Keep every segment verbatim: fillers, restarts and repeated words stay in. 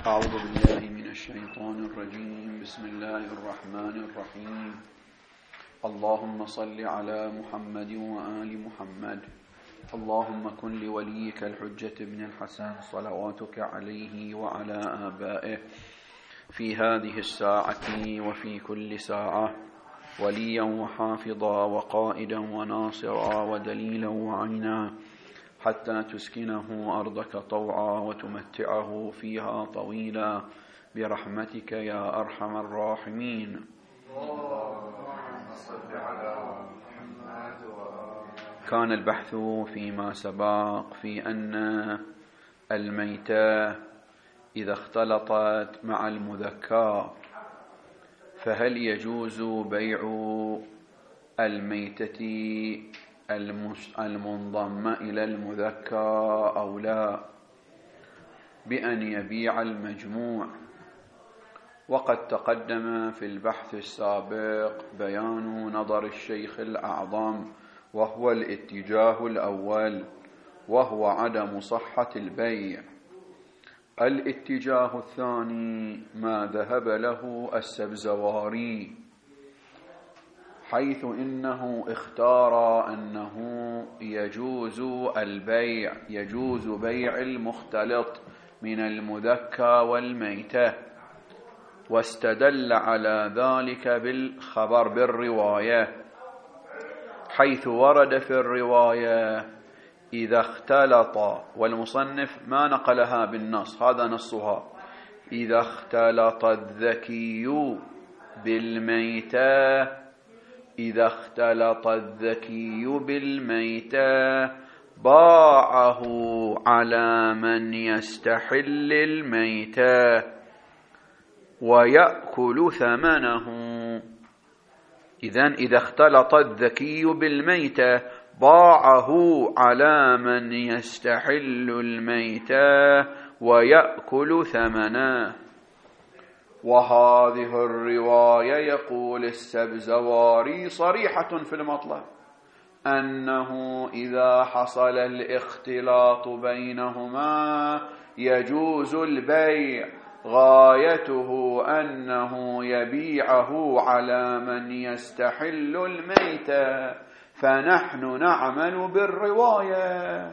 أعوذ بالله من الشيطان الرجيم. بسم الله الرحمن الرحيم. اللهم صل على محمد وآل محمد. اللهم كن لوليك الحجة ابن الحسن صلواتك عليه وعلى آبائه في هذه الساعة وفي كل ساعة وليا وحافظا وقائدا وناصرا ودليلا وعينا، حتى تسكنه أرضك طوعا وتمتعه فيها طويلا برحمتك يا أرحم الراحمين. كان البحث فيما سبق في أن الميتة إذا اختلطت مع المذكى فهل يجوز بيع الميتة المنضمة إلى المذكى أو لا بأن يبيع المجموع؟ وقد تقدم في البحث السابق بيان نظر الشيخ الأعظم، وهو الاتجاه الأول، وهو عدم صحة البيع. الاتجاه الثاني ما ذهب له السبزواري، حيث إنه اختار أنه يجوز البيع يجوز بيع المختلط من المذكى والميتة، واستدل على ذلك بالخبر بالرواية، حيث ورد في الرواية إذا اختلط، والمصنف ما نقلها بالنص، هذا نصها: إذا اختلط الذكي بالميتة إذا اختلط الذكي بالميتة باعه على من يستحل الميتة ويأكل ثمنه. إذن إذا اختلط الذكي بالميتة باعه على من يستحل الميتة ويأكل ثمنه. وهذه الرواية يقول السبزواري صريحة في المطلب أنه إذا حصل الاختلاط بينهما يجوز البيع، غايته أنه يبيعه على من يستحل الميتة، فنحن نعمل بالرواية،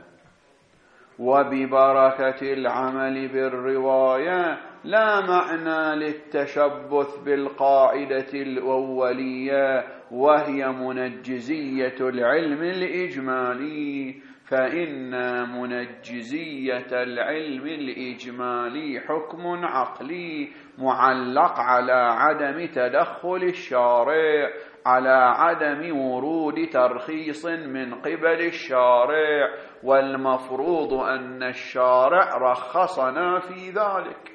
وببركة العمل بالرواية لا معنى للتشبث بالقاعدة الأولية وهي منجزية العلم الإجمالي، فإن منجزية العلم الإجمالي حكم عقلي معلق على عدم تدخل الشارع، على عدم ورود ترخيص من قبل الشارع، والمفروض أن الشارع رخصنا في ذلك.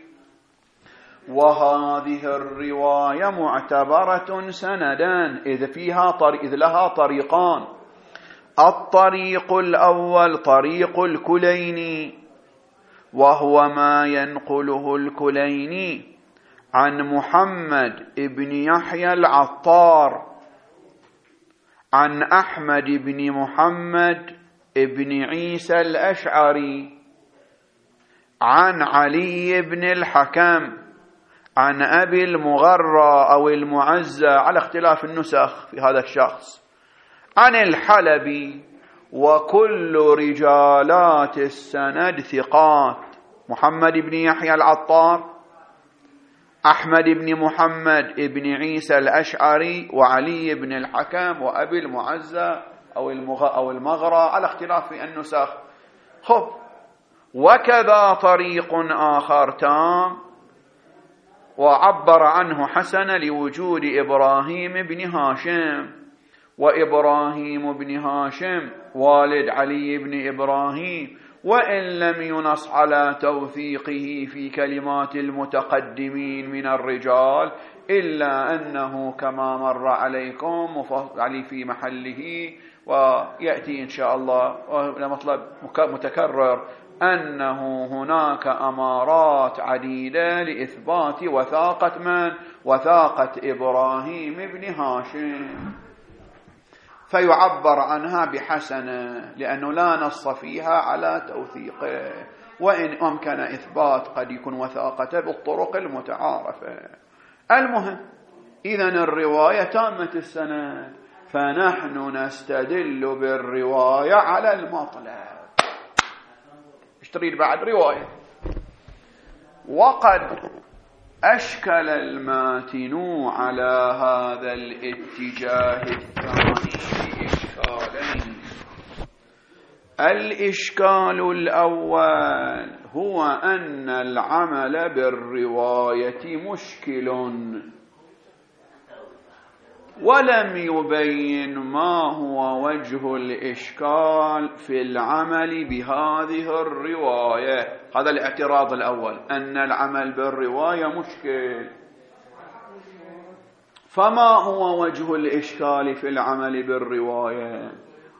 وهذه الرواية معتبرة سندا إذ فيها طريق إذ لها طريقان: الطريق الأول طريق الكليني، وهو ما ينقله الكليني عن محمد ابن يحيى العطار عن أحمد بن محمد ابن عيسى الأشعري عن علي بن الحكم عن أبي المغرى أو المعزى على اختلاف النسخ في هذا الشخص عن الحلبي، وكل رجالات السند ثقات: محمد بن يحيى العطار، أحمد بن محمد بن عيسى الأشعري، وعلي بن الحكم، وأبي المعزى أو أو المغرى على اختلاف في النسخ. خب، وكذا طريق آخر تام وعبر عنه حسن لوجود إبراهيم بن هاشم، وإبراهيم بن هاشم والد علي بن إبراهيم، وإن لم ينص على توثيقه في كلمات المتقدمين من الرجال، إلا أنه كما مر عليكم مفصل في محله، ويأتي إن شاء الله لمطلب متكرر أنه هناك أمارات عديدة لإثبات وثاقة من؟ وثاقة إبراهيم بن هاشم، فيعبر عنها بحسنة لأنه لا نص فيها على توثيقه. وإن أمكن إثبات قد يكون وثاقته بالطرق المتعارفة. المهم إذن الرواية تامة السند، فنحن نستدل بالرواية على المطلب. ايش تريد بعد؟ رواية. وقد أشكل الماتن على هذا الاتجاه الثاني بإشكالين. الإشكال الأول هو أن العمل بالرواية مشكل، ولم يبين ما هو وجه الإشكال في العمل بهذه الرواية. هذا الاعتراض الأول، أن العمل بالرواية مشكل، فما هو وجه الإشكال في العمل بالرواية؟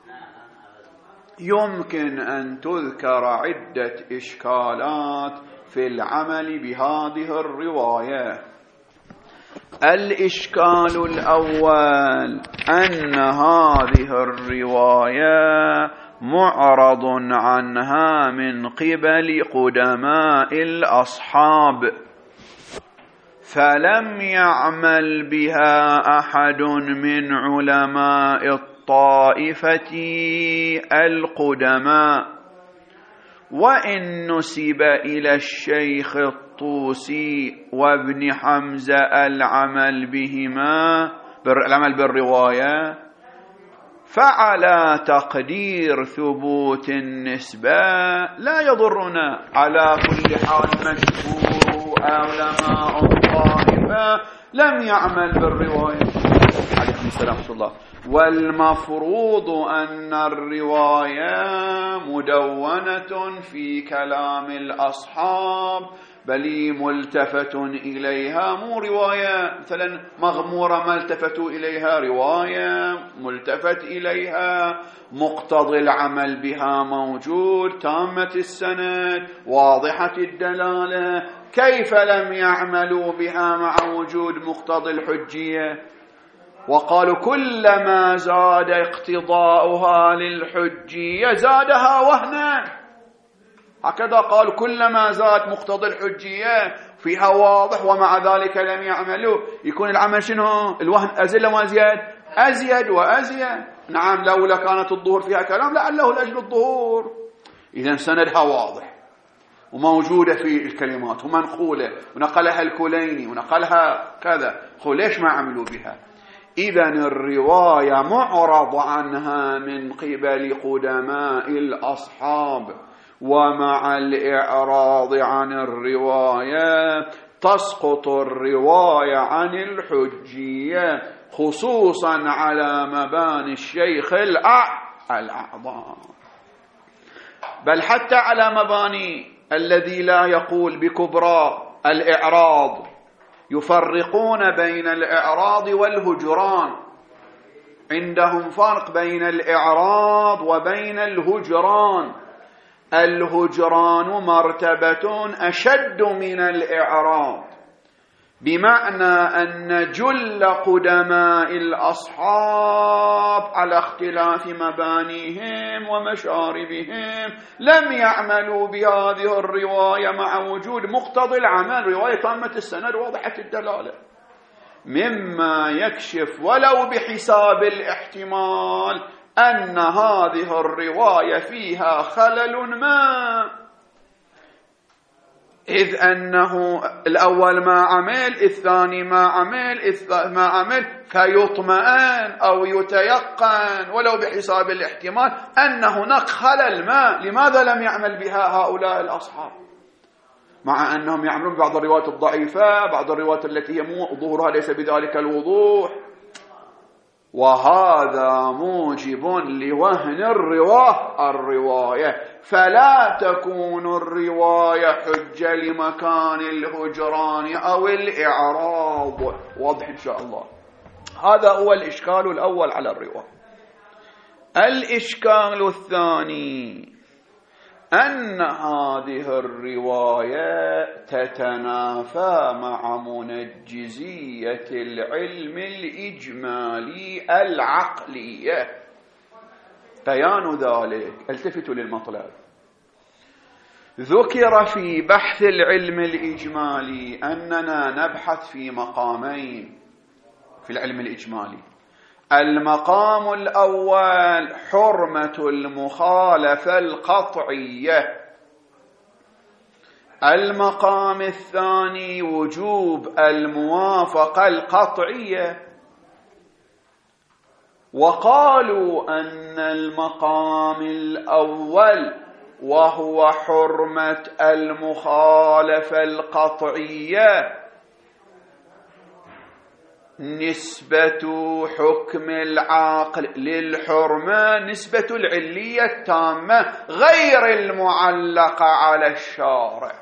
يمكن أن تذكر عدة إشكالات في العمل بهذه الرواية. الإشكال الأول أن هذه الرواية معرض عنها من قبل قدماء الأصحاب، فلم يعمل بها أحد من علماء الطائفة القدماء، وإن نسب إلى الشيخ الطوسي وابن حمزة العمل بهما العمل بالرواية، فعلى تقدير ثبوت النسبة لا يضرنا. على كل حال مشهور علماء الطائفة لم يعمل بالرواية. عليكم السلام ورحمة الله. والمفروض أن الرواية مدونة في كلام الأصحاب، بل ملتفت إليها، مو رواية مثلا مغمورة ما التفتوا إليها، رواية ملتفت إليها، مقتضي العمل بها موجود، تامة السند، واضحة الدلالة. كيف لم يعملوا بها مع وجود مقتضي الحجية؟ وقالوا كلما زاد اقتضاؤها للحجية زادها وهنا. هكذا قالوا كلما زاد مقتضى الحجية فيها واضح ومع ذلك لم يعملوا. يكون العمل شنو؟ الوهن أزل وازيد، أزيد وأزيد. نعم لولا كانت الظهور فيها كلام لعله لأجل الظهور. إذن سندها واضح وموجودة في الكلمات ومنقولة، ونقلها الكليني ونقلها كذا. خو ليش ما عملوا بها؟ إذن الرواية معرض عنها من قبل قدماء الأصحاب، ومع الإعراض عن الرواية تسقط الرواية عن الحجية، خصوصا على مباني الشيخ الأعظم، بل حتى على مباني الذي لا يقول بكبرى الإعراض. يفرقون بين الإعراض والهجران، عندهم فرق بين الإعراض وبين الهجران. الهجران مرتبة أشد من الإعراض، بمعنى أن جل قدماء الأصحاب على اختلاف مبانيهم ومشاربهم لم يعملوا بهذه الرواية مع وجود مقتضي العمل، رواية تامة السند واضحة الدلالة، مما يكشف ولو بحساب الاحتمال أن هذه الرواية فيها خلل ما، إذ أنه الأول ما عمل، الثاني ما عمل، الثالث ما عمل، فيطمئن أو يتيقن ولو بحساب الاحتمال أن هناك خلل ما. لماذا لم يعمل بها هؤلاء الأصحاب؟ مع أنهم يعملون بعض الروايات الضعيفة، بعض الروايات التي هي ظهورها ليس بذلك الوضوح، وهذا موجب لوهن الرواه الرواية، فلا تكون الرواية حجة لمكان الهجران أو الإعراض. واضح إن شاء الله. هذا هو الإشكال الأول على الرواية. الإشكال الثاني أن هذه الرواية تتنافى مع منجزية العلم الإجمالي العقلية. بيان ذلك، التفتوا للمطلب، ذكر في بحث العلم الإجمالي أننا نبحث في مقامين في العلم الإجمالي. المقام الأول حرمة المخالفة القطعية، المقام الثاني وجوب الموافقة القطعية. وقالوا أن المقام الأول وهو حرمة المخالفة القطعية نسبة حكم العقل للحرمة، نسبة العلية التامة غير المعلقة على الشارع،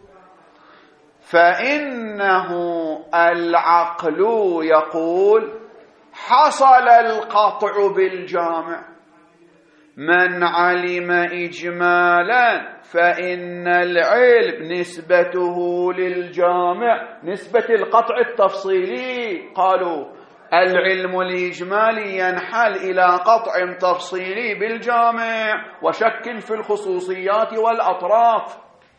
فإنه العقل يقول حصل القطع بالجامع، من علم إجمالا فإن العلم نسبته للجامع نسبة القطع التفصيلي. قالوا العلم الإجمالي ينحل إلى قطع تفصيلي بالجامع وشك في الخصوصيات والأطراف.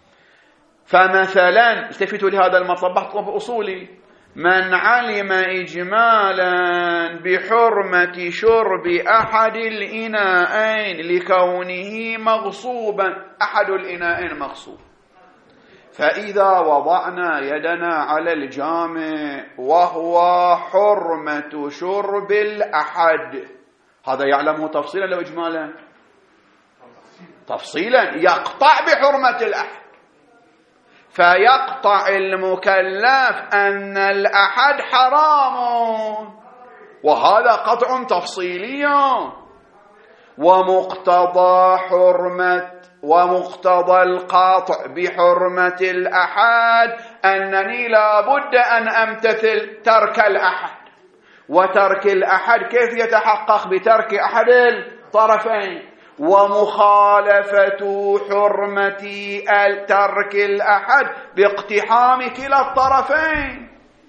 فمثلا التفتوا لهذا المطلب بحث أصولي، من علم إجمالا بحرمة شرب أحد الإناءين لكونه مغصوبا، أحد الإناءين مغصوب، فإذا وضعنا يدنا على الجامع وهو حرمة شرب الأحد، هذا يعلمه تفصيلا لو إجمالا؟ تفصيلا، يقطع بحرمة الأحد، فيقطع المكلف أن الأحد حرام، وهذا قطع تفصيلي. ومقتضى حرمة ومقتضى القاطع بحرمة الأحد أنني لا بد أن أمتثل ترك الأحد، وترك الأحد كيف يتحقق؟ بترك أحد الطرفين. ومخالفة حرمة ترك الأحد باقتحام كلا الطرفين،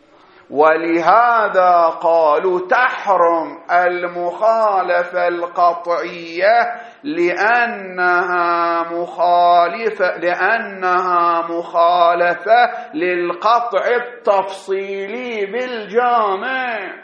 ولهذا قالوا تحرم المخالفة القطعية لأنها مخالفة لأنها مخالفة للقطع التفصيلي بالجامع.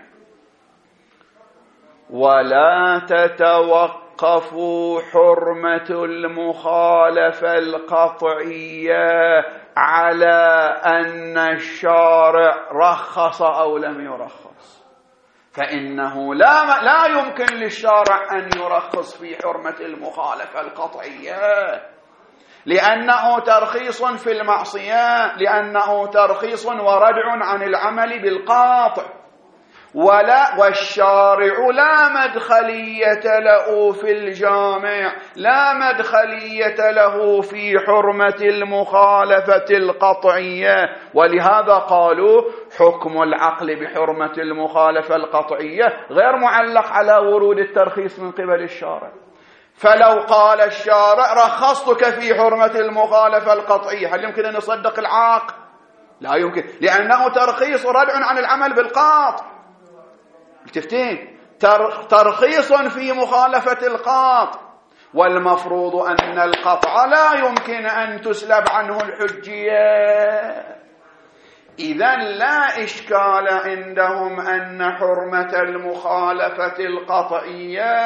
ولا تتوقف وقفوا حرمة المخالفة القطعية على أن الشارع رخص أو لم يرخص، فإنه لا لا يمكن للشارع أن يرخص في حرمة المخالفة القطعية، لأنه ترخيص في المعصية، لأنه ترخيص وردع عن العمل بالقاطع، ولا والشارع لا مدخلية له في الجامع، لا مدخلية له في حرمة المخالفة القطعية. ولهذا قالوا حكم العقل بحرمة المخالفة القطعية غير معلق على ورود الترخيص من قبل الشارع. فلو قال الشارع رخصتك في حرمة المخالفة القطعية، هل يمكن أن يصدق العاقل؟ لا يمكن، لأنه ترخيص ردع عن العمل بالقاطع. التفتين ترخيص في مخالفة القاطع، والمفروض أن القطع لا يمكن أن تسلب عنه الحجية. إذن لا إشكال عندهم أن حرمة المخالفة القطعية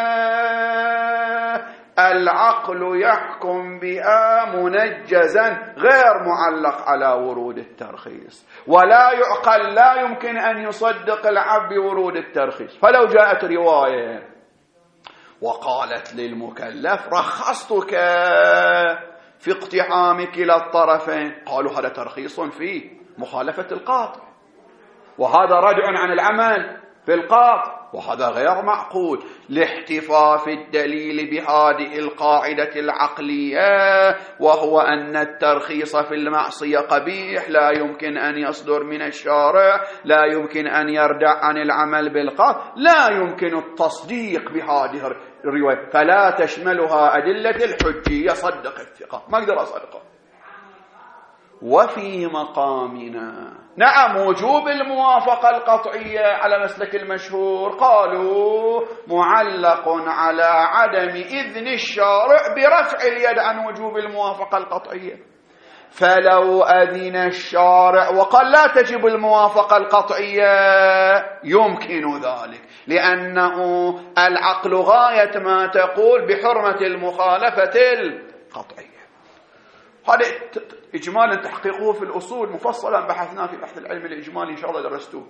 العقل يحكم بها منجزا غير معلق على ورود الترخيص، ولا يعقل، لا يمكن أن يصدق العبد بورود الترخيص. فلو جاءت رواية وقالت للمكلف رخصتك في اقتحام كلا الطرفين، قالوا هذا ترخيص في مخالفة القاطع، وهذا ردع عن العمل بالقاطع، وهذا غير معقول لاحتفاف الدليل بهذه القاعدة العقلية، وهو أن الترخيص في المعصية قبيح، لا يمكن أن يصدر من الشارع، لا يمكن أن يردع عن العمل بالقاطع، لا يمكن التصديق بهذه الرواية، فلا تشملها أدلة الحجية. صدق الثقة، ما أقدر أصدقه. وفي مقامنا نعم وجوب الموافقة القطعية على مسلك المشهور قالوا معلق على عدم إذن الشارع برفع اليد عن وجوب الموافقة القطعية. فلو أذن الشارع وقال لا تجب الموافقة القطعية يمكن ذلك، لأنه العقل غاية ما تقول بحرمة المخالفة القطعية. هذا إجمالا تحقيقه في الأصول مفصلا بحثناه في بحث العلم الإجمالي إن شاء الله درستوه.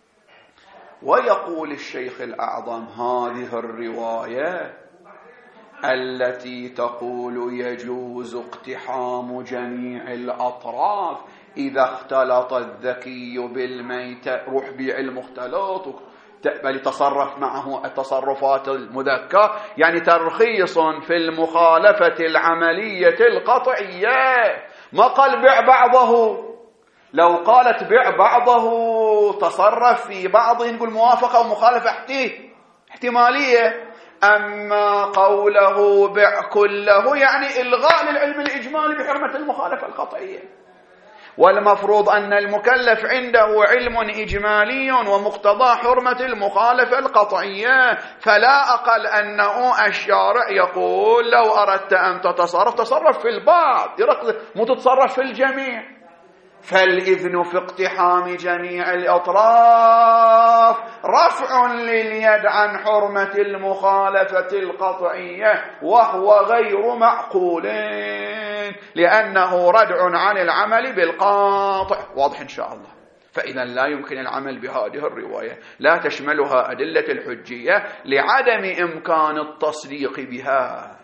ويقول الشيخ الأعظم هذه الرواية التي تقول يجوز اقتحام جميع الأطراف إذا اختلط الذكي بالميت، روح بيع المختلط بل تصرف معه التصرفات المذكى، يعني ترخيص في المخالفة العملية القطعية. ما قال بيع بعضه، لو قالت بيع بعضه تصرف في بعضه نقول موافقة ومخالفة احتمالية. أما قوله بيع كله يعني إلغاء للعلم الإجمالي بحرمة المخالفة القطعية. والمفروض أن المكلف عنده علم إجمالي ومقتضى حرمة المخالفة القطعية، فلا أقل أنه الشارع يقول لو أردت أن تتصرف تصرف في البعض مو تتصرف في الجميع. فالإذن في اقتحام جميع الأطراف رفع لليد عن حرمة المخالفة القطعية، وهو غير معقول لأنه ردع عن العمل بالقاطع. واضح إن شاء الله. فإذا لا يمكن العمل بهذه الرواية، لا تشملها أدلة الحجية لعدم إمكان التصديق بها.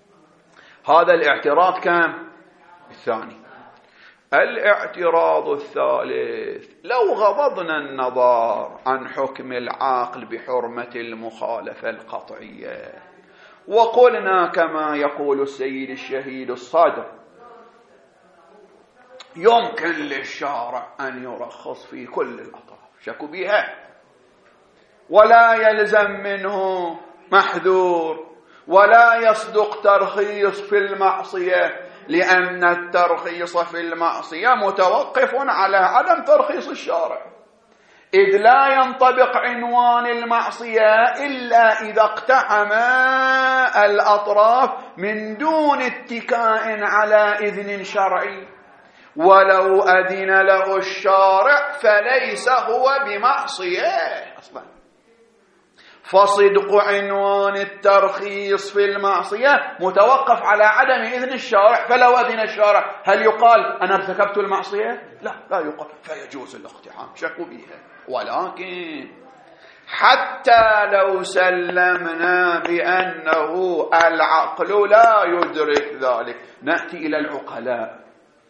هذا الاعتراض كم؟ الثاني. الاعتراض الثالث: لو غضضنا النظر عن حكم العاقل بحرمة المخالفة القطعية وقلنا كما يقول السيد الشهيد الصادق يمكن للشارع أن يرخص في كل الأطراف، شكوا بها، ولا يلزم منه محذور ولا يصدق ترخيص في المعصية، لأن الترخيص في المعصية متوقف على عدم ترخيص الشارع، إذ لا ينطبق عنوان المعصية إلا إذا اقتحم الأطراف من دون اتكاء على إذن شرعي. ولو أذن له الشارع فليس هو بمعصية أصلا. فصدق عنوان الترخيص في المعصية متوقف على عدم إذن الشارع. فلو أذن الشارع هل يقال أنا ارتكبت المعصية؟ لا، لا يقال، فيجوز الاقتحام، شكوا بها. ولكن حتى لو سلمنا بأنه العقل لا يدرك ذلك، نأتي إلى العقلاء.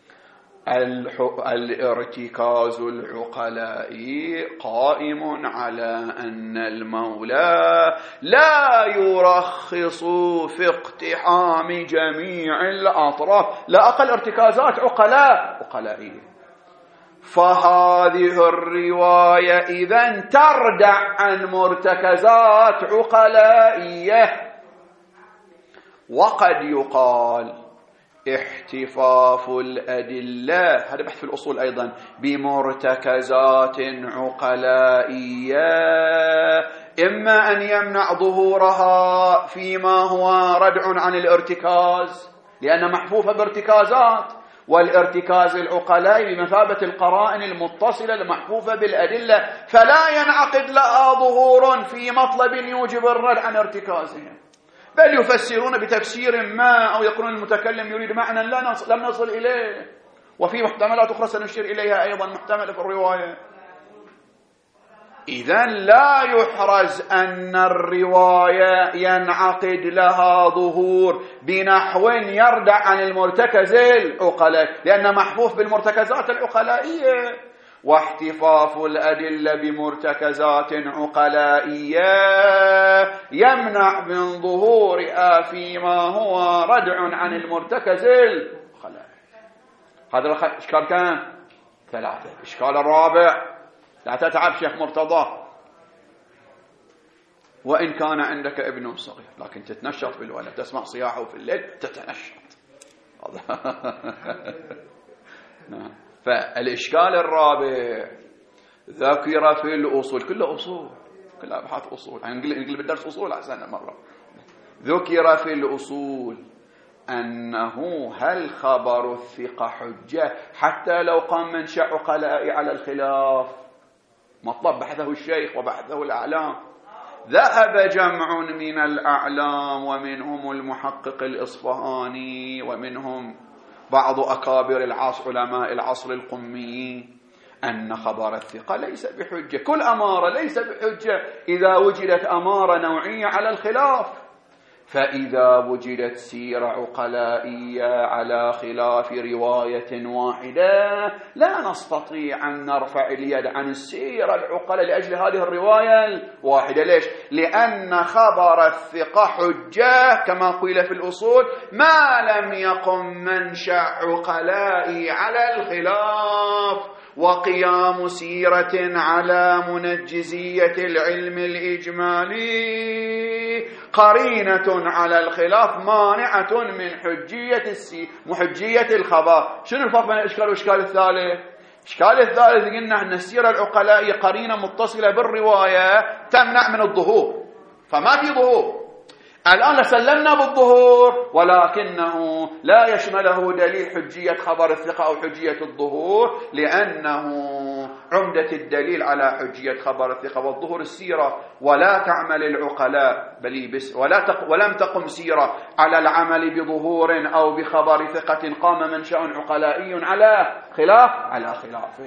الارتكاز العقلائي قائم على أن المولى لا يرخص في اقتحام جميع الأطراف، لا أقل ارتكازات عقلاء عقلائية. فهذه الرواية إذن تردع عن مرتكزات عقلائية. وقد يقال احتفاف الأدلة، هذا بحث في الأصول أيضا، بمرتكزات عقلائية إما أن يمنع ظهورها فيما هو ردع عن الارتكاز لأن محفوفة بارتكازات، والارتكاز العقلائي بمثابة القرائن المتصلة المحفوفة بالأدلة، فلا ينعقد لها ظهور في مطلب يوجب الرد عن ارتكازها، بل يفسرون بتفسير ما أو يقولون المتكلم يريد معنى لا نصل لم نصل إليه، وفي محتملات أخرى سنشير إليها أيضا محتملة في الرواية. إذن لا يحرز أن الرواية ينعقد لها ظهور بنحو يردع عن المرتكز العقلائي لأن محفوف بالمرتكزات العقلائية. واحتفاف الأدلة بمرتكزات عقلائية يمنع من ظهورها فيما هو ردع عن المرتكز العقلائي. هذا الإشكال كان ثلاثة. الإشكال الرابع: لا تتعب شيخ مرتضى وإن كان عندك ابن صغير، لكن تتنشط بالولد، تسمع صياحه في الليل تتنشط. فالإشكال الرابع ذكر في الأصول، كله أصول، كلها أبحاث أصول، يعني نقل بالدرس أصول أحسن مرة. ذكر في الأصول أنه هل خبر الثقة حجة حتى لو قام منشأ عقلاء على الخلاف، مطلب بحثه الشيخ وبحثه الأعلام. ذهب جمع من الأعلام ومنهم المحقق الإصفهاني ومنهم بعض أكابر العصر علماء العصر القميين أن خبر الثقة ليس بحجة، كل أمارة ليس بحجة إذا وجدت أمارة نوعية على الخلاف. فإذا وجدت سيرة عقلائية على خلاف رواية واحدة لا نستطيع أن نرفع اليد عن السيرة العقلاء لأجل هذه الرواية الواحدة. ليش؟ لأن خبر الثقة حجة كما قيل في الأصول ما لم يقم منشأ عقلائي على الخلاف. وقيام سيرة على منجزية العلم الإجمالي قرينة على الخلاف مانعة من حجية السي محجية الخبر. شنو الفرق بين الإشكال والإشكال الثالث؟ الإشكال الثالث قلنا أن السيرة العقلائية قرينة متصلة بالرواية تمنع من الظهور، فما في ظهور. الآن سلمنا بالظهور ولكنه لا يشمله دليل حجية خبر الثقة أو حجية الظهور، لأنه عمدة الدليل على حجية خبر الثقة والظهور السيرة، ولا تعمل العقلاء بل بس ولا تق ولم تقم سيرة على العمل بظهور أو بخبر ثقة قام منشأ عقلائي على خلاف على خلافه.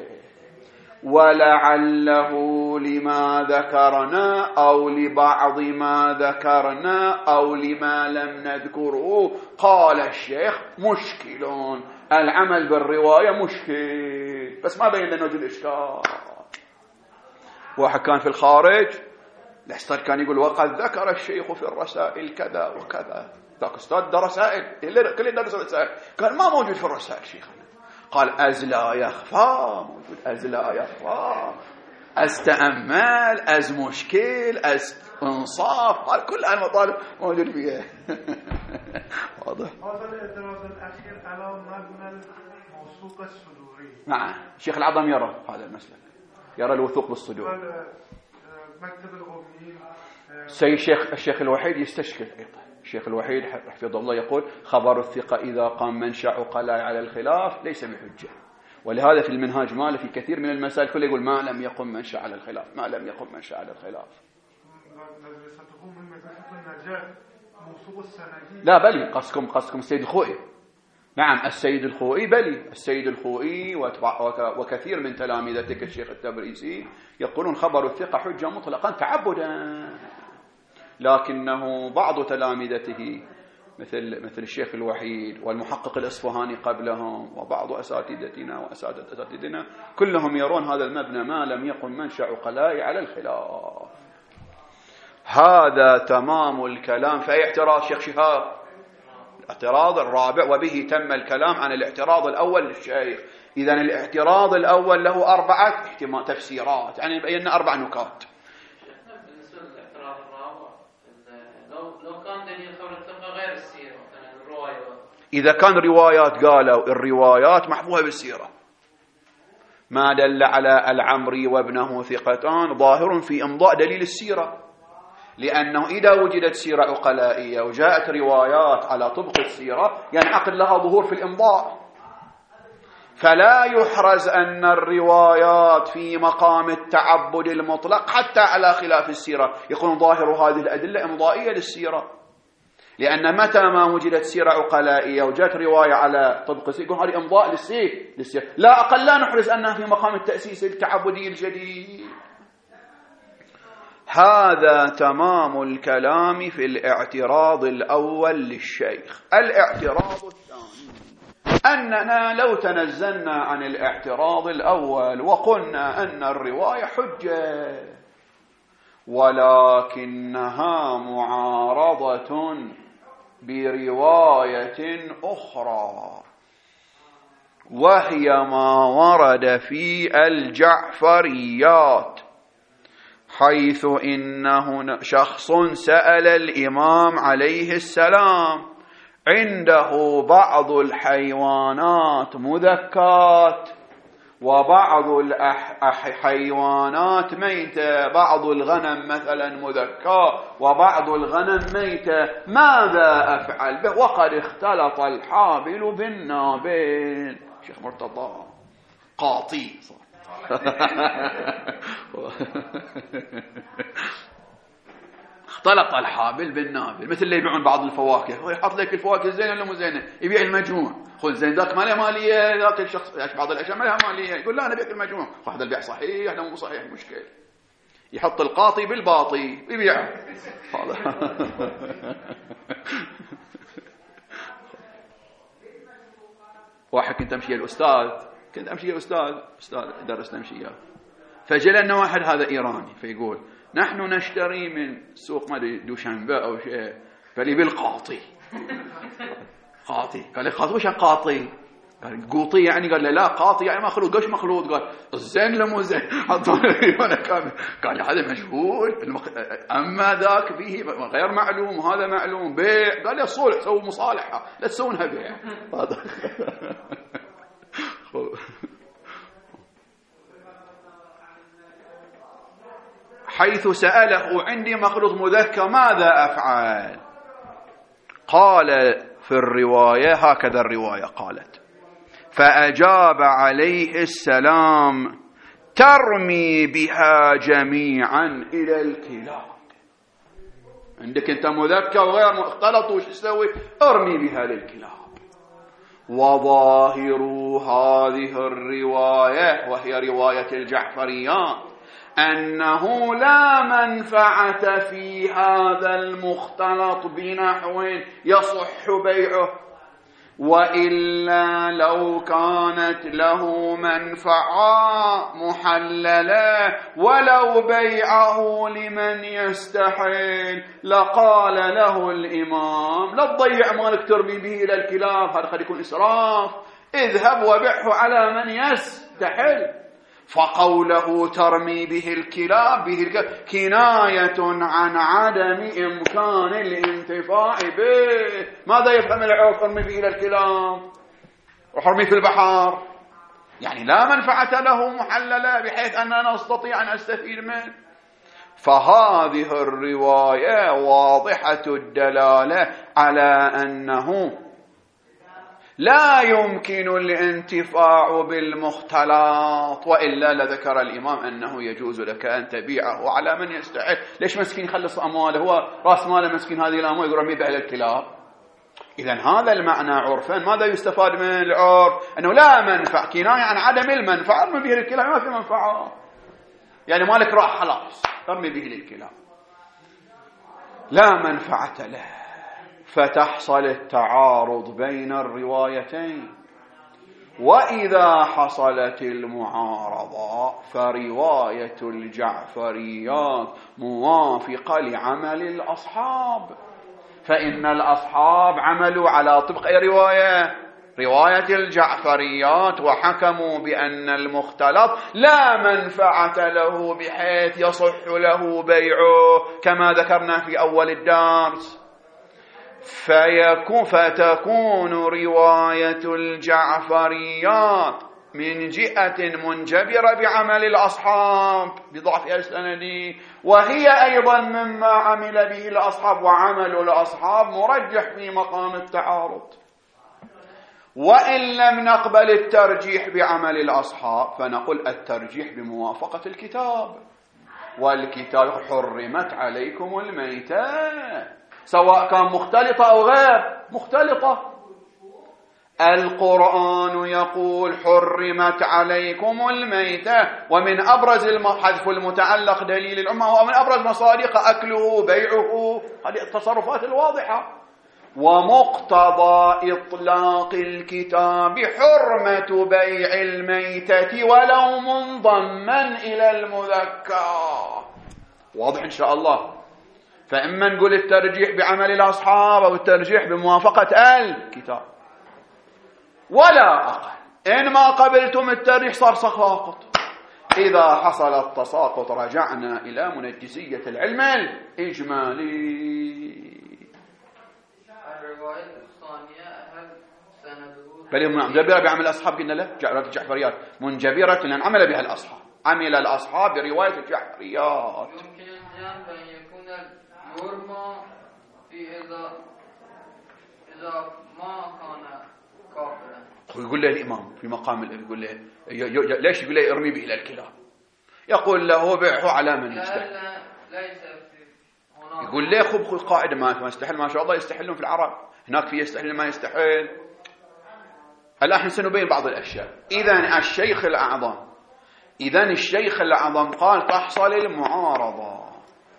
ولعله لما ذكرنا أو لبعض ما ذكرنا أو لما لم نذكره قال الشيخ مشكل، العمل بالرواية مشكل، بس ما بين لنا وجه الإشكال. واحد كان في الخارج الأستاذ كان يقول وقد ذكر الشيخ في الرسائل كذا وكذا، ذاك أستاذ ده رسائل كل درس رسائل، كان ما موجود في الرسائل شيخنا. قال أز لا يخفى موجود، أز لا يخفى، أز تأمل، أز مشكل، أز انصاف، قال كل المطالب موجود فيها. واضح. هذا الاعتراض الأخير على مبنى الوثوق الصدوري. نعم الشيخ العظم يرى هذا المسلك، يرى الوثوق بالصدور. مكتب الغني سي الشيخ الشيخ الوحيد يستشكل أيضا. الشيخ الوحيد حفظه الله يقول خبر الثقة إذا قام منشأ عقلاء على الخلاف ليس بحجة، ولهذا في المنهاج ماله في كثير من المسائل كله يقول ما لم يقم منشأ على الخلاف، ما لم يقم منشأ على الخلاف. لا بلي قصكم قصكم السيد الخوئي. نعم السيد الخوئي بلي، السيد الخوئي وكثير من تلامذتك الشيخ التبريسي يقولون خبر الثقة حجة مطلقا تعبدا، لكنه بعض تلامذته مثل مثل الشيخ الوحيد والمحقق الإصفهاني قبلهم وبعض أساتذتنا وأساتذة أساتذتنا كلهم يرون هذا المبنى ما لم يقم منشأ عقلاء على الخلاف. هذا تمام الكلام في اعتراض شيخ شهاب، الاعتراض الرابع، وبه تم الكلام عن الاعتراض الأول للشيخ. إذن الاعتراض الأول له أربعة احتمال تفسيرات، يعني بينا أربع نكات. إذا كان روايات قالوا الروايات محفوظة بالسيرة، ما دل على العمري وابنه ثقتان ظاهر في إمضاء دليل السيرة، لأنه إذا وجدت سيرة عقلائية وجاءت روايات على طبق السيرة ينعقد لها ظهور في الإمضاء، فلا يحرز أن الروايات في مقام التعبد المطلق حتى على خلاف السيرة يكون ظاهر هذه الأدلة إمضائية للسيرة، لأن متى ما وجدت سيرة عقلائية وجاءت رواية على طبق السيرة يكون هذه إمضاء للسيرة، لا أقل لا نحرز أنها في مقام التأسيس التعبدي الجديد. هذا تمام الكلام في الاعتراض الأول للشيخ. الاعتراض الثاني أننا لو تنزلنا عن الاعتراض الأول وقلنا أن الرواية حجة ولكنها معارضة برواية أخرى وهي ما ورد في الجعفريات، حيث إنه شخص سأل الإمام عليه السلام عنده بعض الحيوانات مذكات وبعض الحيوانات ميتة، بعض الغنم مثلا مذكى وبعض الغنم ميتة، ماذا أفعل به؟ وقد اختلط الحابل بالنابل. شيخ مرتضى قاطي اختلط الحابل بالنابل، مثل اللي يبيعون بعض الفواكه، هو يحط لك الفواكه زينه ولا مو زينه، يبيع المجموع. خذ زين ذاك ما له ماليه، ذاك الشخص بعض الاشياء ما لها ماليه، يقول لا انا ابيع المجموع. واحد البيع صحيح لا مو صحيح مشكله، يحط القاطي بالباطي يبيعه. واحد كنت امشي الاستاذ كنت امشي الاستاذ استاذ درس نمشي، فجاء لنا واحد هذا ايراني فيقول نحن نشتري من سوق ما دوشنبه او شيء، فلي بالقاطي. قاطي قال لي قاطي وش قاطي؟ قال قوطي يعني؟ قال له لا قاطي يعني مخلوط. قش مخلوط؟ قال الزين لمو زين حطوني وانا كامل. قال هذا مجهول المق... اما ذاك فيه غير معلوم وهذا معلوم بيع. قال لي صلح سووا مصالحه لا تسوونها بيع. حيث سأله عندي مخلوط مذكر ماذا أفعل؟ قال في الرواية هكذا الرواية قالت: فأجاب عليه السلام: ترمي بها جميعا إلى الكلاب. عندك أنت مذكر وغير مختلط وش تسوي؟ ارمي بها للكلاب. وظاهر هذه الرواية وهي رواية الجعفريات أنه لا منفعة في هذا المختلط بنحو يصح بيعه، وإلا لو كانت له منفعة محللة ولو بيعه لمن يستحل لقال له الإمام: لا تضيع مالك ترمي به إلى الكلاب، هذا قد يكون إسراف، اذهب وبعه على من يستحل. فقوله ترمي به الكلاب به الكلاب كناية عن عدم إمكان الانتفاع به. ماذا يفهم العرف؟ ارمي به إلى الكلاب وحرمي في البحر، يعني لا منفعة له محللة بحيث أننا نستطيع أن أستفيد منه. فهذه الرواية واضحة الدلالة على أنه لا يمكن الانتفاع بالمختلط، وإلا لذكر الإمام أنه يجوز لك أن تبيعه على من يستحق. ليش مسكين يخلص أمواله؟ هو رأس ماله مسكين هذه الأموال يقول رمي بها للكلاب. إذن هذا المعنى عرفا. ماذا يستفاد من العرف؟ أنه لا منفع، كناية عن عدم المنفعة، ارمي به للكلاب ما في منفعة، يعني مالك راح خلاص ارمي به للكلاب لا منفعة له. فتحصل التعارض بين الروايتين. وإذا حصلت المعارضة فرواية الجعفريات موافقة لعمل الأصحاب، فإن الأصحاب عملوا على طبق أي رواية؟ رواية الجعفريات، وحكموا بأن المختلط لا منفعة له بحيث يصح له بيعه كما ذكرنا في أول الدرس. فيكون فتكون رواية الجعفريات من جهة منجبرة بعمل الأصحاب بضعف السندي، وهي أيضا مما عمل به الأصحاب، وعمل الأصحاب مرجح في مقام التعارض. وإن لم نقبل الترجيح بعمل الأصحاب فنقول الترجيح بموافقة الكتاب، والكتاب حرمت عليكم الميتة، سواء كان مختلطة أو غير مختلطة. القرآن يقول حرمت عليكم الميتة، ومن أبرز حذف المتعلق دليل الأمة، ومن أبرز مصادق أكله بيعه، هذه التصرفات الواضحة. ومقتضى إطلاق الكتاب حرمة بيع الميتة ولو منضما إلى المذكر. واضح إن شاء الله. فإما نقول الترجيح بعمل الأصحاب أو الترجيح بموافقة الكتاب ولا أقل. إن ما قبلتم الترجيح صار تساقط. إذا حصل التساقط رجعنا إلى منجزية العلم الإجمالي. الرواية الثانية بل منجبرة بعمل الأصحاب قلنا له رواية الجعفريات منجبرة لأن عمل بها الأصحاب، عمل الأصحاب برواية الجعفريات. يمكن الجنب أن يكون الجرم في إذا إذا ما كان كافرا. يقول له الإمام في مقام يقول له ليش يقول له ارمي به إلى الكلاب؟ يقول له بيعه على من يستحل. يقول له خب خذ قاعدة ما يستحل ما شاء الله يستحلون في العرب، هناك في يستحل ما يستحل. الآن سنبين بعض الأشياء. إذن الشيخ الأعظم إذن الشيخ الأعظم قال تحصل المعارضة،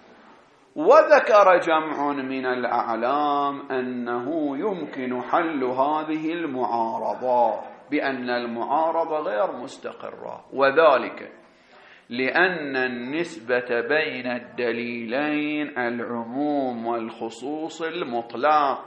وذكر جمع من الأعلام أنه يمكن حل هذه المعارضة بأن المعارضة غير مستقرة، وذلك لأن النسبة بين الدليلين العموم والخصوص المطلق،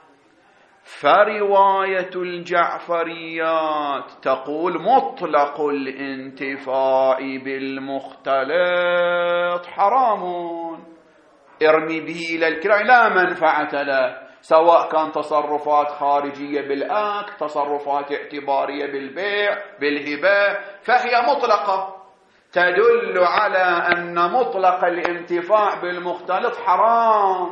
فرواية الجعفريات تقول مطلق الانتفاع بالمختلط حرام، ارمي به إلى الكراء لا منفعة له، سواء كان تصرفات خارجية بالأكل، تصرفات اعتبارية بالبيع بالهبة، فهي مطلقة تدل على أن مطلق الانتفاع بالمختلط حرام.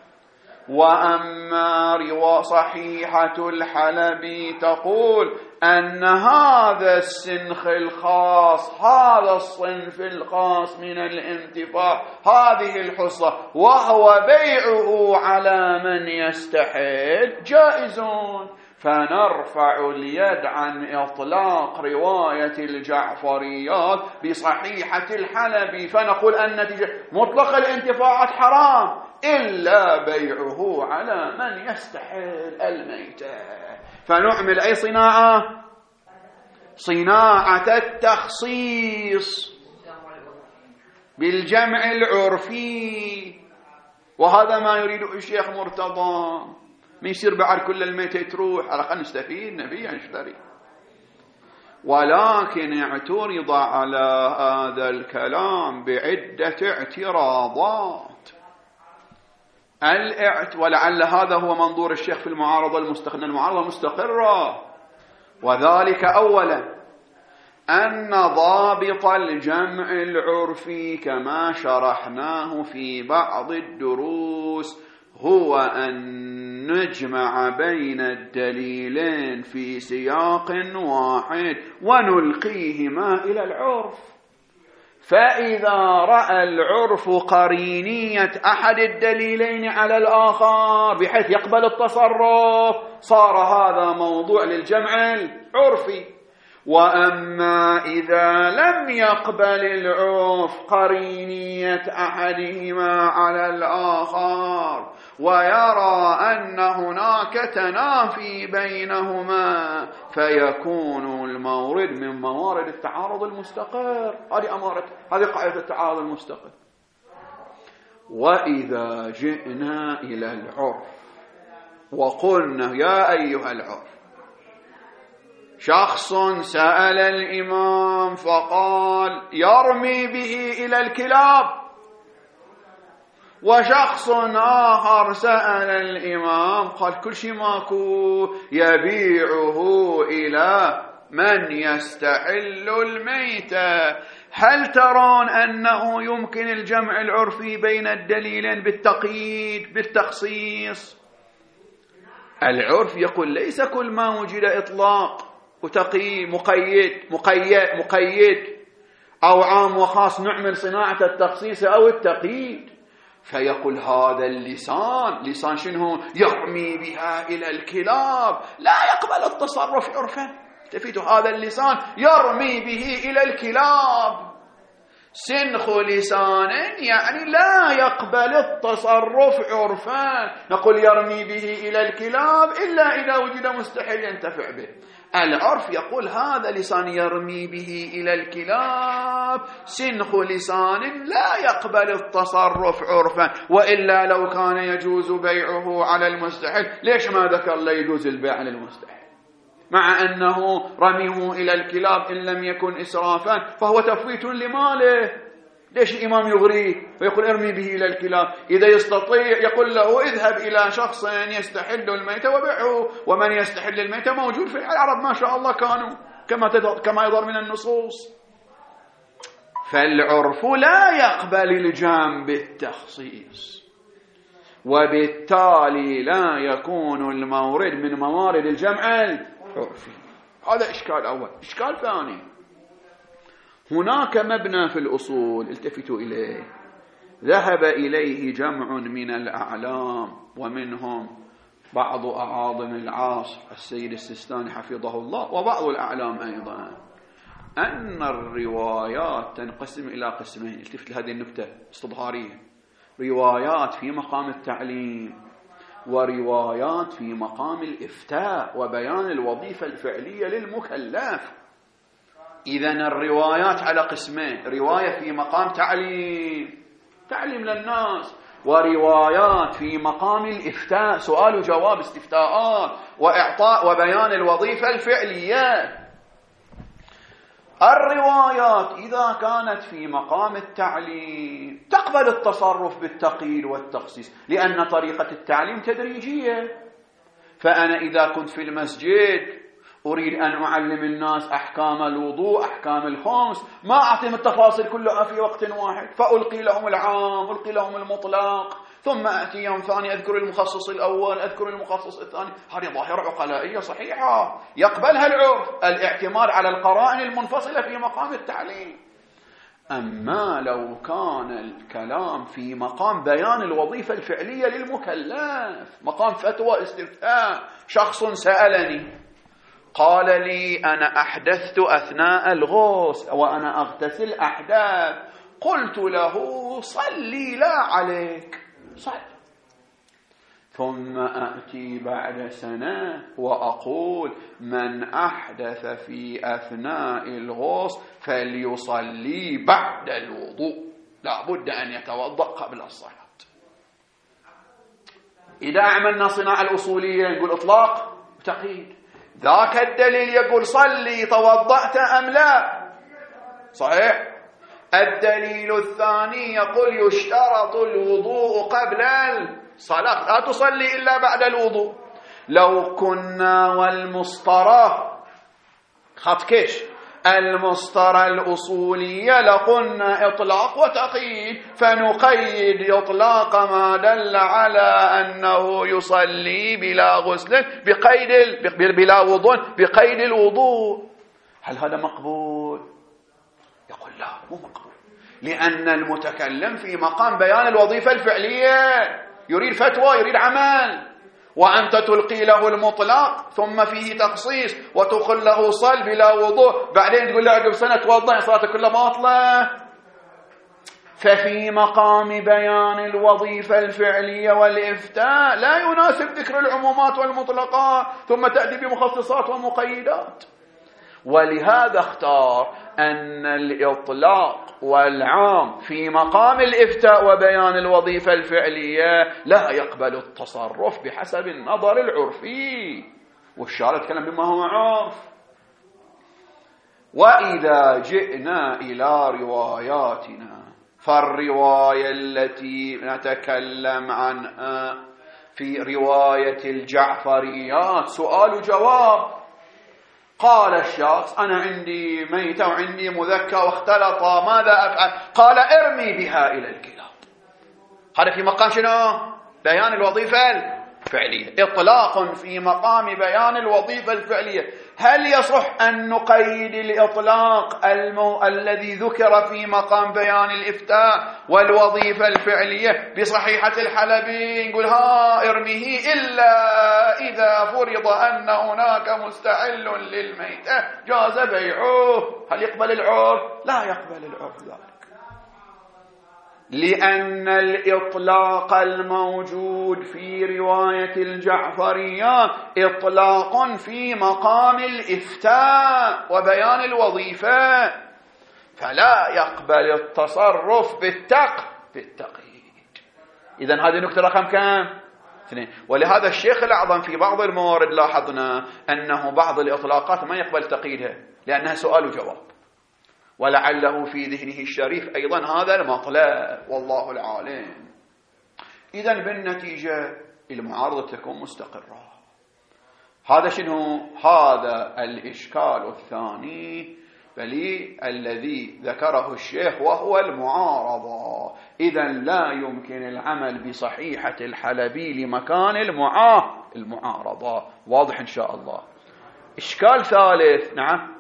وأما رواية صحيحة الحلبي تقول أن هذا السنخ الخاص، هذا الصنف الخاص من الانتفاع، هذه الحصة وهو بيعه على من يستحل جائزون، فنرفع اليد عن إطلاق رواية الجعفريات بصحيحة الحلبي، فنقول النتيجة مطلق الانتفاعات حرام إلا بيعه على من يستحل الميتة. فنعمل أي صناعة؟ صناعة التخصيص بالجمع العرفي، وهذا ما يريده الشيخ مرتضى. من يصير بعد كل الميتة تروح على الأقل نستفيد نبيع نشتري. ولكن اعترض على هذا الكلام بعدة اعتراضات. الاعت ولعل هذا هو منظور الشيخ في المعارضة المستقلة، المعارضة مستقرة، وذلك أولا أن ضابط الجمع العرفي كما شرحناه في بعض الدروس هو أن نجمع بين الدليلين في سياق واحد ونلقيهما إلى العرف، فإذا رأى العرف قرينية أحد الدليلين على الآخر بحيث يقبل التصرف صار هذا موضوع للجمع العرفي. وأما إذا لم يقبل العرف قرينية أحدهما على الآخر ويرى أن هناك تنافي بينهما فيكون المورد من موارد التعارض المستقر. هذه أمارة، هذه قاعدة التعارض المستقر. وإذا جئنا إلى العرف وقلنا يا أيها العرف، شخص سأل الإمام فقال يرمي به إلى الكلاب، وشخص آخر سأل الإمام قال كل شيء ماكو يبيعه إلى من يستحل الميتة. هل ترون أنه يمكن الجمع العرفي بين الدليلين بالتقييد بالتخصيص؟ العرف يقول ليس كل ما وجد إطلاق وتقييد مقيد مقيد مقيد أو عام وخاص نعمل صناعة التخصيص أو التقييد. فيقول هذا اللسان لسان شنو؟ يرمي بها إلى الكلاب، لا يقبل التصرف عرفا. تفيد هذا اللسان يرمي به إلى الكلاب، سنخ لسان يعني لا يقبل التصرف عرفا. نقول يرمي به إلى الكلاب إلا إذا وجد مستحيل ينتفع به. العرف يقول هذا لسان يرمي به إلى الكلاب سنخ لسان لا يقبل التصرف عرفا، وإلا لو كان يجوز بيعه على المستحيل ليش ما ذكر لا يجوز البيع على المستحيل، مع أنه رميه إلى الكلاب إن لم يكن إسرافا فهو تفويت لماله. ليش الإمام يغريه ويقول ارمي به إلى الكلاب؟ إذا يستطيع يقول له اذهب إلى شخص يستحل الميتة وبيعه، ومن يستحل الميتة موجود في العرب ما شاء الله كانوا كما كما يظهر من النصوص. فالعرف لا يقبل الجام بالتخصيص، وبالتالي لا يكون المورد من موارد الجمع العرفي. هذا إشكال أول. إشكال ثاني، هناك مبنى في الأصول التفتوا إليه ذهب إليه جمع من الأعلام ومنهم بعض أعاظم العصر السيد السيستاني حفظه الله وبعض الأعلام أيضا، أن الروايات تنقسم إلى قسمين. التفت لهذه النكتة استظهارية: روايات في مقام التعليم وروايات في مقام الإفتاء وبيان الوظيفة الفعلية للمكلف. إذن الروايات على قسمين: رواية في مقام تعليم تعليم للناس، وروايات في مقام الإفتاء سؤال وجواب استفتاءات وإعطاء وبيان الوظيفة الفعلية. الروايات إذا كانت في مقام التعليم تقبل التصرف بالتقييد والتخصيص، لأن طريقة التعليم تدريجية. فأنا إذا كنت في المسجد أريد أن أعلم الناس أحكام الوضوء أحكام الخمس، ما أعطيهم التفاصيل كلها في وقت واحد، فألقي لهم العام ألقي لهم المطلق، ثم أتي يوم ثاني أذكر المخصص الأول أذكر المخصص الثاني. هذه ظاهرة عقلائية صحيحة يقبلها العرف، الاعتماد على القرائن المنفصلة في مقام التعليم. أما لو كان الكلام في مقام بيان الوظيفة الفعلية للمكلف، مقام فتوى استفتاء، شخص سألني قال لي أنا أحدثت أثناء الغسل وأنا أغتسل أحداث، قلت له صلي لا عليك صل، ثم أأتي بعد سنة وأقول من أحدث في أثناء الغسل فليصلي بعد الوضوء، لا بد أن يتوضأ قبل الصلاة. إذا عملنا صناعة الأصولية نقول إطلاق وتقييد، ذاك الدليل يقول صلي توضأت أم لا، صحيح. الدليل الثاني يقول يشترط الوضوء قبل الصلاة، لا تصلي إلا بعد الوضوء. لو كنا والمسطرة خط كش المسطرة الأصولية لقلنا إطلاق وتقييد، فنقيد إطلاق ما دل على أنه يصلي بلا غسل بقيد بلا وضوء بقيد الوضوء. هل هذا مقبول؟ يقول لا مو مقبول، لأن المتكلم في مقام بيان الوظيفة الفعلية، يريد فتوى يريد عمل، وأنت تلقي له المطلق ثم فيه تخصيص وتقول له صل بلا وضوء، بعدين تقول له عقب سنة توضأ صلاتك كلها باطلة. ففي مقام بيان الوظيفة الفعلية والإفتاء لا يناسب ذكر العمومات والمطلقات ثم تأتي بمخصصات ومقيدات. ولهذا اختار أن الإطلاق والعام في مقام الإفتاء وبيان الوظيفة الفعلية لا يقبل التصرف بحسب النظر العرفي، والشارع يتكلم بما هو عرف. وإذا جئنا إلى رواياتنا، فالرواية التي نتكلم عنها في رواية الجعفريات سؤال وجواب. قال الشخص أنا عندي ميتة وعندي مذكى واختلط، ماذا أفعل؟ قال ارمي بها إلى الكلاب. هذا في مقام شنو؟ بيان الوظيفة الفعلية، إطلاق في مقام بيان الوظيفة الفعلية. هل يصح أن نقيد الإطلاق المو... الذي ذكر في مقام بيان الإفتاء والوظيفة الفعلية بصحيحة الحلبي نقول ها ارميه إلا إذا فرض أن هناك مستحل للميتة جاز بيعه؟ هل يقبل العرف؟ لا يقبل العرف ذلك، لأن الإطلاق الموجود في رواية الجعفريات إطلاق في مقام الإفتاء وبيان الوظيفة، فلا يقبل التصرف بالتق بالتقييد. إذن هذه نكتة رقم كم؟ اثنين. ولهذا الشيخ الأعظم في بعض الموارد لاحظنا أنه بعض الإطلاقات ما يقبل تقييدها لأنها سؤال وجواب، ولعله في ذهنه الشريف أيضا هذا المطلب، والله العالم. إذن بالنتيجة المعارضة تكون مستقرة. هذا شنو؟ هذا الإشكال الثاني بل الذي ذكره الشيخ وهو المعارضة. إذن لا يمكن العمل بصحيحة الحلبي لمكان المعا المعارضة. واضح إن شاء الله. إشكال ثالث. نعم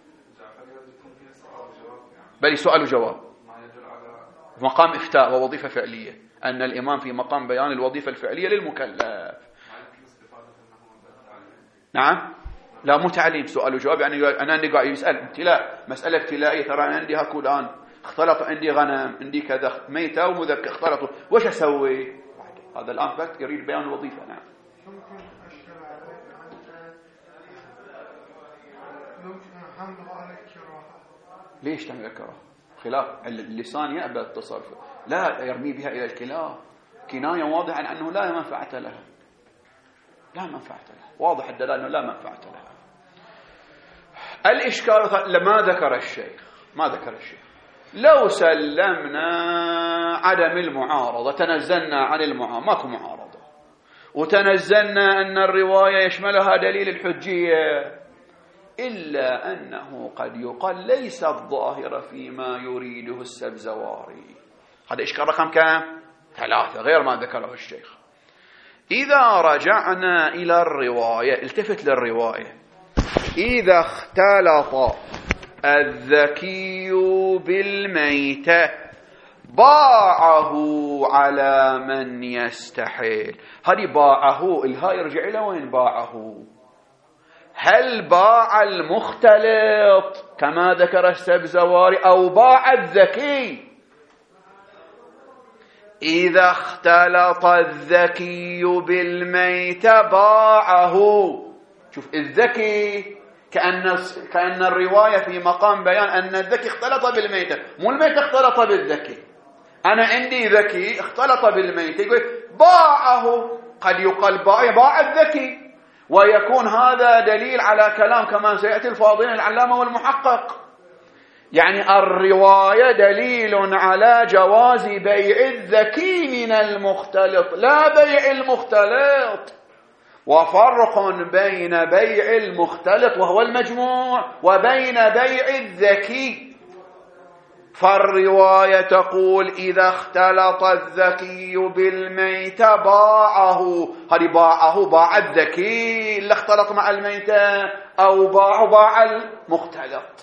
بل سؤال وجواب، مقام إفتاء ووظيفة فعلية، أن الإمام في مقام بيان الوظيفة الفعلية للمكلف. نعم لا مو تعليم، سؤال وجواب. يعني أنا عندي قاعد يسأل ابتلاء، مسألة ابتلائية، ترى أنا عندي هاكو الآن اختلط، عندي غنم، عندي كذا ميتة ومذكى اختلطوا، وش أسوي؟ هذا الآن فقط يريد بيان الوظيفة. نعم ليش تعمل الكراهة؟ خلاف اللسان يأبى التصرف، لا يرمي بها إلى الكلاب، كناية واضحة عن أنه لا منفعة لها، لا منفعة لها، واضح الدلالة أنه لا منفعة لها. الإشكال لما ذكر الشيخ، ما ذكر الشيخ لو سلمنا عدم المعارضة، تنزلنا عن المعارضة، ماكو معارضة، وتنزلنا أن الرواية يشملها دليل الحجية، إلا أنه قد يقال ليس الظاهر فيما يريده السبزواري. هذا إشكال رقم كم؟ ثلاثة، غير ما ذكره الشيخ. إذا رجعنا إلى الرواية، التفت للرواية، إذا اختلط الذكي بالميتة باعه على من يستحيل. هذه باعه، الهاء يرجع إلى وين؟ باعه. هل باع المختلط كما ذكر السبزواري أو باع الذكي؟ إذا اختلط الذكي بالميتة باعه. شوف الذكي كأن كأن الرواية في مقام بيان أن الذكي اختلط بالميتة، مو الميتة اختلط بالذكي. أنا عندي ذكي اختلط بالميتة، يقول باعه، قد يقال باع باع الذكي، ويكون هذا دليل على كلام كما سيأتي الفاضلين العلامة والمحقق، يعني الرواية دليل على جواز بيع الذكي من المختلط لا بيع المختلط، وفرق بين بيع المختلط وهو المجموع وبين بيع الذكي. فالرواية تقول إذا اختلط الذكي بالميتة باعه، هذه باعه باع الذكي اللي اختلط مع الميتة، أو باع باع المختلط.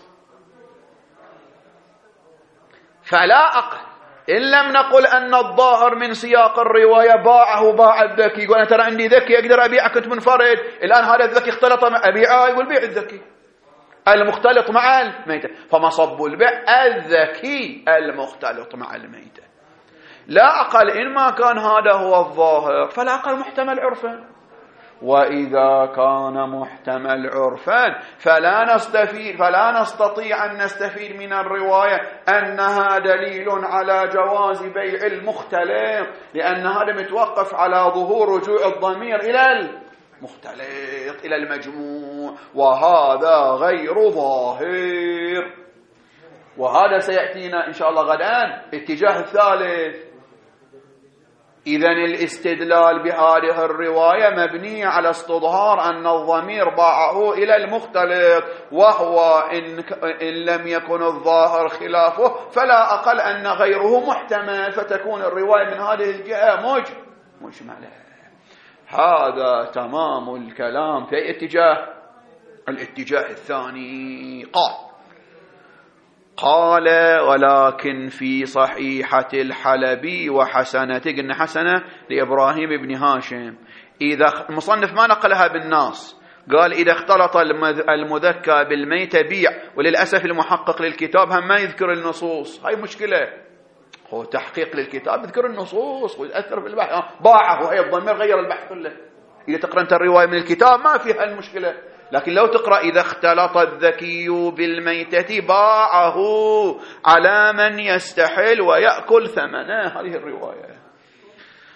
فلا أقل إن لم نقل أن الظاهر من سياق الرواية باعه باع الذكي، يقول أنا ترى عندي ذكي أقدر أبيعه كنت منفرد، الآن هذا الذكي اختلط مع أبيعه، يقول بيع الذكي المختلط مع الميتة، فمصب البيع الذكي المختلط مع الميتة. لا أقل إن ما كان هذا هو الظاهر فلا أقل محتمل عرفا، وإذا كان محتمل عرفا فلا نستفيد فلا نستطيع أن نستفيد من الرواية أنها دليل على جواز بيع المختلط، لأن هذا متوقف على ظهور رجوع الضمير إلى المختلط إلى المجموع، وهذا غير ظاهر. وهذا سيأتينا إن شاء الله غدا اتجاه الثالث. إذن الاستدلال بهذه الرواية مبني على استظهار أن الضمير باعه إلى المختلط، وهو إن, إن لم يكن الظاهر خلافه فلا أقل أن غيره محتمل، فتكون الرواية من هذه الجهة مج مجملة. هذا تمام الكلام في اتجاه. الاتجاه الثاني قال قال ولكن في صحيحة الحلبي وحسنة، قلنا حسنة لإبراهيم بن هاشم، إذا المصنف ما نقلها بالنص، قال إذا اختلط المذكى بالميت بيع، وللأسف المحقق للكتاب هم ما يذكر النصوص، هاي مشكلة، هو تحقيق للكتاب يذكر النصوص ويأثر في البحث، باعه هي الضمير غير البحث كله. إذا تقرأ أنت الرواية من الكتاب ما فيها المشكلة، لكن لو تقرأ إذا اختلط الذكي بالميتة باعه على من يستحل ويأكل ثمنه، هذه الرواية.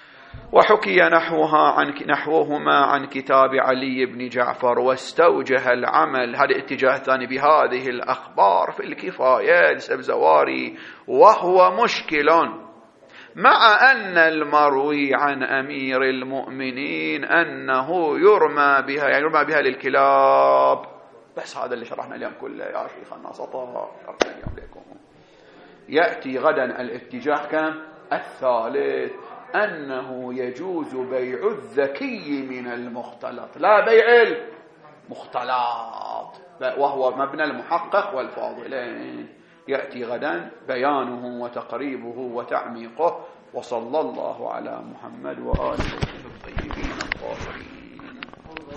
وحكي نحوها عن نحوهما عن كتاب علي بن جعفر، واستوجه العمل، هذا الاتجاه الثاني، بهذه الأخبار في الكفاية للسبزواري، وهو مشكل، مع أن المروي عن أمير المؤمنين أنه يرمى بها، يعني يرمى بها للكلاب. بس هذا اللي شرحنا اليوم كله يا شيخ الناصطة، شرحنا اليوم لكم. يأتي غدا الاتجاه كم؟ الثالث، أنه يجوز بيع الذكي من المختلط، لا بيع المختلط، وهو مبنى المحقق والفاضلين. يأتي غدا بيانه وتقريبه وتعميقه. وصلى الله على محمد وآله وصحبه.